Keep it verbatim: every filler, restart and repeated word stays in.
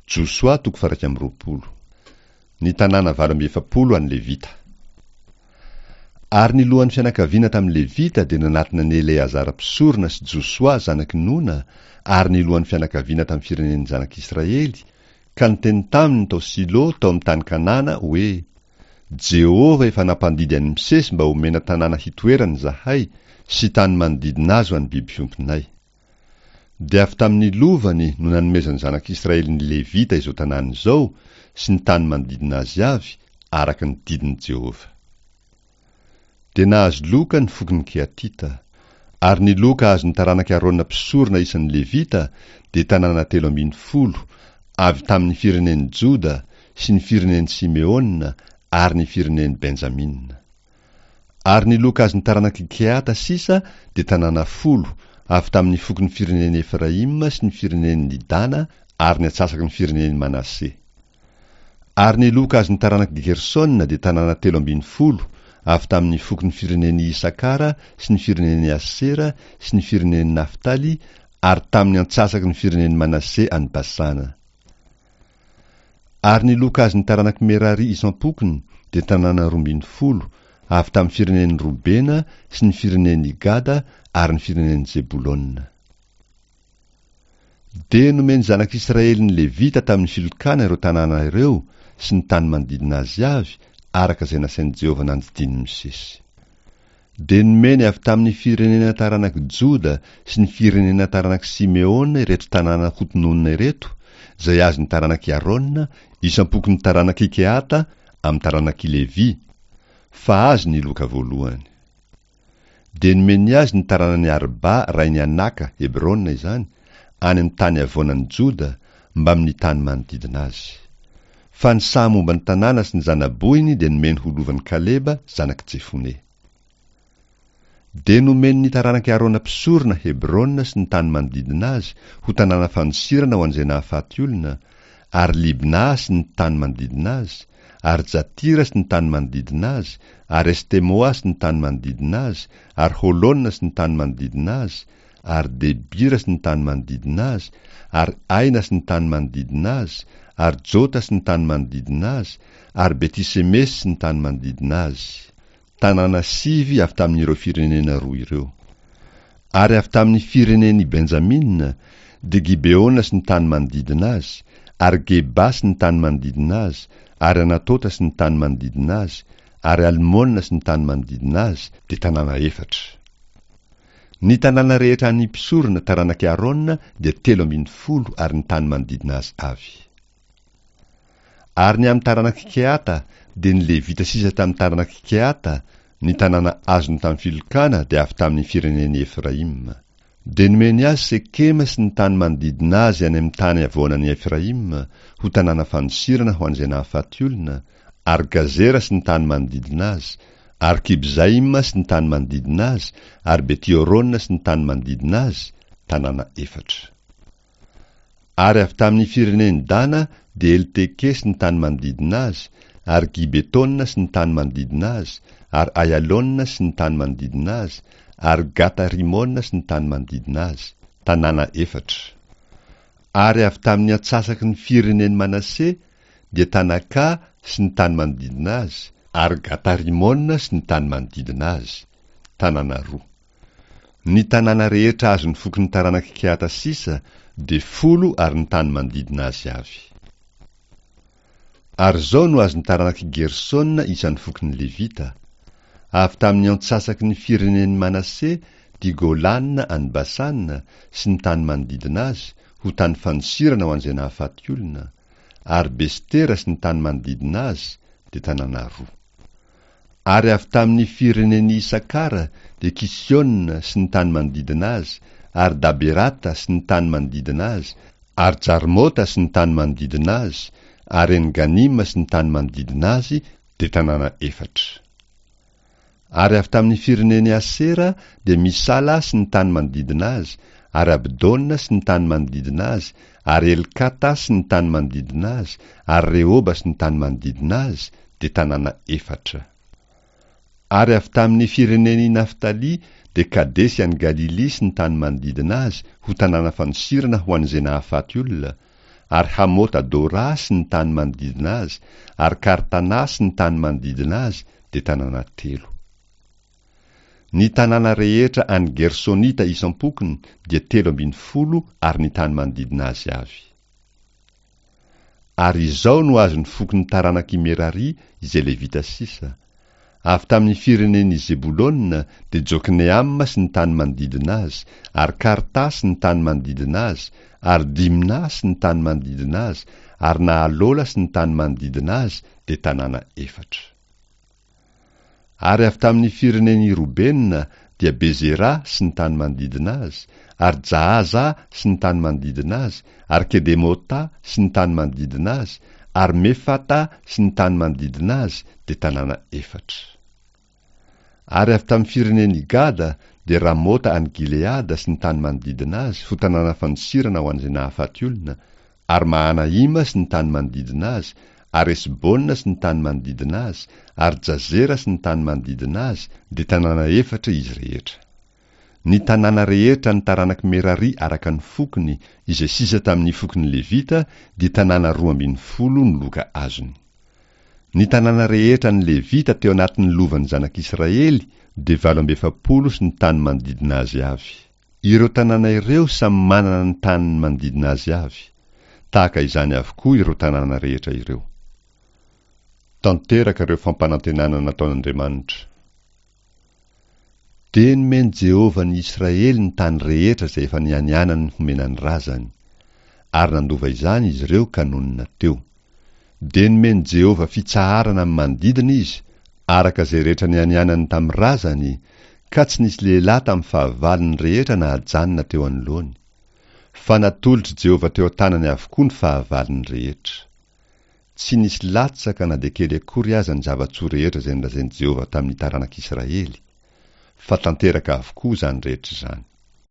Josoa toko faraky amby roapolo. Ny tanàna valo amby efapolo any Levita. Ary ny lohan'ny fianakaviana tamin'ny Levita dia nanatina ny Eleazara mpisorona sy Josoa zanaky Nona, ary ny lohan'ny fianakaviana tamin'ny firenen'ny zanak'Israely, ka niteny taminy tao Silo tao amin'ny tany Kanana hoe: Jehova efa nampandidy any Mosesy mba homena tanàna hitoerany zahay sy tany manodidina azy ho an'ny biby fiompinay. Dia avy tamin'ny lovany no nanomezany zanak'Israely ny Levita izao tanàna izao sy ny tany manodidina azy avy araka ny didiny Jehova. Dia nahazo loka ny fokon'ny Keatita, ary ny loka azo ny taranaky Arona mpisorona isan'ny Levita dia tanàna telo ambin'ny folo, avy tamin'ny firenen'ny Joda sy ny firenen'ny Simeona ary ny firenen'ny Benjaminina. Ary ny loka azo ny taranaky Keata sisa dia tanàna folo, avy tamin'ny fokon'ny firenen'ny Efraima sy ny firenen'ny Dana ary ny atsasaky ny firenen'ny Manasse. Ary ny loka azo ny taranaky Gersona dia tanàna telo ambin'ny folo, avy tamin'ny fokon'ny firenen'ny Isakara sy ny firenen'ny Asera sy ny firenen'ny Naftali ary tamin'ny antsasaky ny firenen'ny Manasse any Basana. Ary ny loka azo ny taranaky Merari isan-pokony dia tanàna roa ambin'ny folo, avy tamin'ny firenen'ny Robena sy ny firenen'ny Gada ary ny firenen'ny Zebulona. Dia nomeny zanak'Israely ny Levita tamin'ny filokana ireo tanàna ireo sy ny tany manodidina azy avy araka izay nasain'i Jehova nandidiny Mosesy. Dia nomeny avy tamin'ny firenena taranaky Joda sy ny firenena taranaky Simeona ireto tanàna hotononina ireto, izay azy ny taranaky Arona, isan-pokony taranaky Keata amin'ny taranaky Levi, fa azy ny loka voalohany. Dia nomeny azy ny taranany Arba rain'ny Anaka, Hebrona izany, any amin'ny tany avoanan'ny Joda mba amin'ny tany manodidina azy. Fa ny saha momba ny tanàna sy ny zanaboiny dia nomeny ho lovan'ny Kaleba zanaky Jefone. Dia nomeny ny taranaky Arona mpisorona Hebrona sy ny tany manodidina azy ho tanàna fanosirana ho an'izay nahafaty olona, ary Libna sy ny tany manodidina azy, ary Jatira sy ny tany manodidina azy, ary Estemoa sy ny tany manodidina azy, ary Holona sy ny tany manodidina azy, ary Debira sy ny tany manodidina azy, ary Aina sy ny tany manodidina azy, ary Jota sy ny tany manodidina azy, ary Betisemes sy ny tany manodidina azy. Tanàna sivy avy tamin'ireo firenena roa ireo. Ary avy tamin'ny firenen'ny Benjaminina dia Gibeona sy ny tany manodidina azy, ary Geba sy ny tany manodidina azy, ary Anatota sy ny tany manodidina azy, ary Almona sy ny tany manodidina azy, dia tanàna efatra. Ny tanàna rehetra any mpisorona taranaky Arona dia telo ambin'ny folo ary ny tany manodidina azy avy. Ary ny amin'ny taranaky Keata dia ny Levita sisa tamin'ny taranaky Keata, ny tanàna azony tamin'ny filokana dia avy tamin'ny firenen'ny Efraima. Dia nomeny azy Sekema sy ny tany manodidina azy any amin'ny tany avoanan'ny Efraima ho tanàna fanosirana ho an'izay nahafaty olona, ary Gazera sy ny tany manodidina azy, ary Kibzaima sy ny tany manodidina azy, ary Betiorona sy ny tany manodidina azy, tanàna efatra. Ary avy tamin'ny firenen'ny Dana dia Elteke sy ny tany manodidina azy, ary Gibetona sy ny tany manodidina azy, ary Ayalona sy ny tany manodidina azy, ary Gatarimona sy ny tany manodidina azy, tanàna efatra. Ary avy tamin'ny antsasaky ny firenen'ny Manasse dia Tanaka sy ny tany manodidina azy, ary Gatarimona sy ny tany manodidina azy, tanàna roa. Ny tanàna rehetra azo ny fokon'ny taranaky Keata sisa dia folo ary ny tany manodidina azy avy. Ary zao no azo ny taranaky Gersona isan'ny fokon'ny Levita. Avy tamin'ny antsasaky ny firenen'ny Manasse dia Golana any Basana sy ny tany manodidina azy ho tany fanosirana ho an'izay nahafaty olona, ary Bestera sy ny tany manodidina azy dia tanàna roa. Ary avy tamin'ny firenen'ny Isakara dia Kisiona sy ny tany manodidina azy, ary Daberata sy ny tany manodidina azy, ary Jarmota sy ny tany manodidina azy, ary Enganima sy ny tany manodidina azy dia tanàna efatra. Ary avy tamin'ny firenen'ny Asera dia Misala sy ny tany manodidina azy, ary Abdona sy ny tany manodidina azy, ary Elkata sy ny tany manodidina azy, ary Rehoba sy ny tany manodidina azy dia tanàna efatra. Ary avy tamin'ny firenen'ny Naftali dia Kadesy any Galili sy ny tany manodidina azy ho tanàna fanosirana ho an'izay nahafaty olona, ary Hamota Dora sy ny tany manodidina azy, ary Kartana sy ny tany manodidina azy dia tanàna telo. Ny tanàna rehetra any Gersonita isam-pokony dia telo ambin'ny folo ary ny tany manodidina azy avy. Ary izao no azony fokony taranaky Merari izay Levita sisa. Avy tamin'ny firenen'ny Zebulona dia Jokneama sy ny tany manodidina azy, ary Karta sy ny tany manodidina azy, ary Dimna sy ny tany manodidina azy, ary Naalola sy ny tany manodidina azy dia tanàna efatra. Ary avy tamin'ny firenen'ny Robenina dia Bezera sy ny tany manodidina azy, ary Jahaza sy ny tany manodidina azy, ary Kedemota sy ny tany manodidina azy, ary Mefata sy ny tany manodidina azy dia tanàna efatra. Ary avy tamin'ny firenen'ny Gada dia Ramota any Gileada sy ny tany manodidina azy, fotanàna fanosirana ho an'izay nahafaty olona, ary Mahanaima sy ny tany manodidina azy, ary Esbona sy ny tany manodidina azy, ary Jazera sy ny tany manodidina azy dia tanàna efatra izy rehetra. Ny tanàna rehetra ny taranaky Merari araka ny fokony izay sisa tamin'ny fokony Levita dia tanàna roa ambin'ny folo ny loka azony. Ny tanàna rehetra ny Levita teo anatin'ny lovan'ny zanak'Israely dia valo amby efapolo sy ny tany manodidina azy avy. Ireo tanàna ireo samy manana ny tany manodidina azy avy, tahaka izany avokoa ireo tanàna rehetra ireo. Tanteraka ireo fampanantenana nataon'Andriamanitra. Dia nomeny Jehova ny Israely ny tany rehetra izay efa nianianany ny homenany razany, ary nandova izany izy ireo ka nonina teo. Dia nomeny Jehova fitsaharana amin'ny manodidina izy, araka izay rehetra nianianany tamin'ny razany, ka tsy nisy lehilahy tamin'ny fahavaliny rehetra nahajanona teo anoloany. Fa natolotra Jehova teo an-tanany avokoa ny fahavaliny rehetra. Tsy nisy latsaka na dia kely akory aza ny zava-tsoa rehetra izay nolazain'i Jehova tamin'ny taranak'Israely, fa tanteraka avokoa izany rehetra izany.